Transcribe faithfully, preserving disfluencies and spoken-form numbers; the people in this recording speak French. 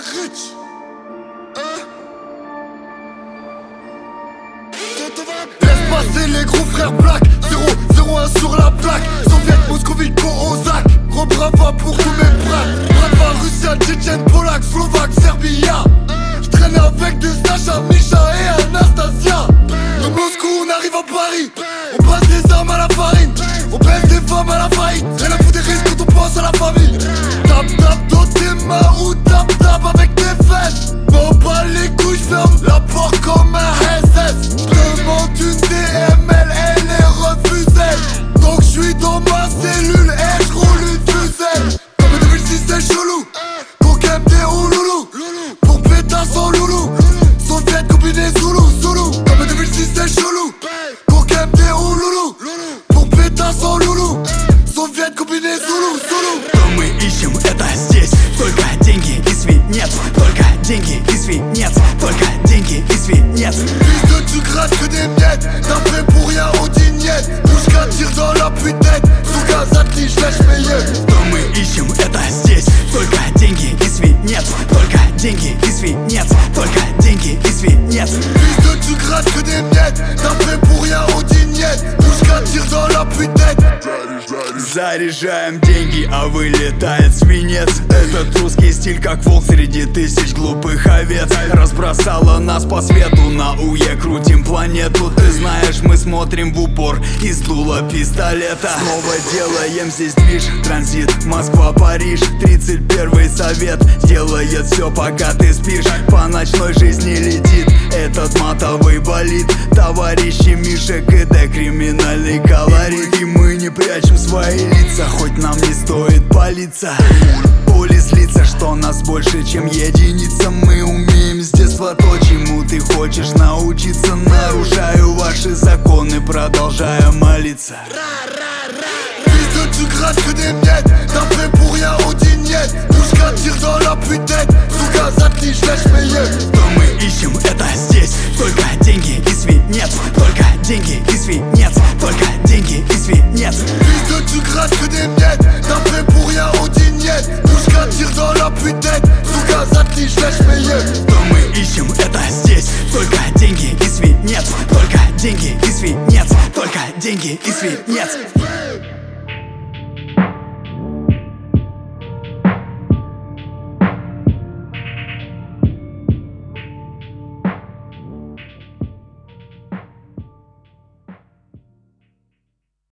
Rich. Hein? Laisse passer les gros frères Black. Zéro, zéro un sur la plaque. Soviet, Moscovite, Ozak. Gros brava pour tous mes braques. Brava, Russia, Tchétchène, Polak, Slovaque, Serbia. J'traînais avec des Sacha, Misha et Anastasia. De Moscou, on arrive à Paris. On passe des armes à la farine. On baisse des femmes à la faillite. Rien à foutre des risques quand on pense à la famille. Tap, tap dans tes mains ou tap, tap avec tes fesses. M'en bats les couilles, j'ferme la porte comme un S S. Demande une D M L, elle est refusée. Donc j'suis dans ma cellule et j'roule une fusée. Comme deux mille six c'est chelou. Coquin M D ou loulou. Pour pétasse en loulou. Soviet combiné Zoulou, Zoulou. Comme deux mille six c'est chelou. Coquin M D ou loulou. Pour pétasse en loulou. Soviet combiné Zoulou, Zoulou. Что мы ищем, это здесь. Только деньги и свинец. Только деньги и свинец. Только деньги и свинец. Fils de tu craches que des miettes. T'as fait pour rien au dignette. Pushka tire dans la putette. Sous gaz à tige, lèche mes yeux. Что мы ищем, это здесь. Только деньги и свинец. Только деньги и свинец. Только деньги и свинец. Fils de tu craches que des miettes. T'as fait pour rien au dignette. Pushka tire dans la putette. Заряжаем деньги, а вылетает свинец. Этот русский стиль, как волк среди тысяч глупых овец. Разбросала нас по свету, на УЕ крутим планету. Ты знаешь, мы смотрим в упор из дула пистолета. Снова делаем здесь движ, транзит Москва-Париж. Тридцать первый совет делает все, пока ты спишь. По ночной жизни летит этот матовый болид. Товарищи Миша КД, криминальный колорит. И мы не прячем свои лица, хоть нам не стоит палиться. Пули злится, что нас больше, чем единица. Мы умеем с детства то, чему ты хочешь научиться. Нарушаю ваши законы, продолжая молиться. Fils de tu craches que des miettes. T'as fait pour rien au dignette. Pushka tire dans la putette. Sous gaz à tige, lèche mes yeux. Что мы ищем, это здесь. Только деньги и свинец. Только деньги и свинец. Только деньги и свинец. Fils de tu craches que des miettes. T'as fait pour rien au dignette. Pushka tire dans la putette. Sous gaz à tige, lèche mes yeux. Что мы ищем, это здесь. Только деньги и свинец. Только деньги и свинец. Только деньги и свинец.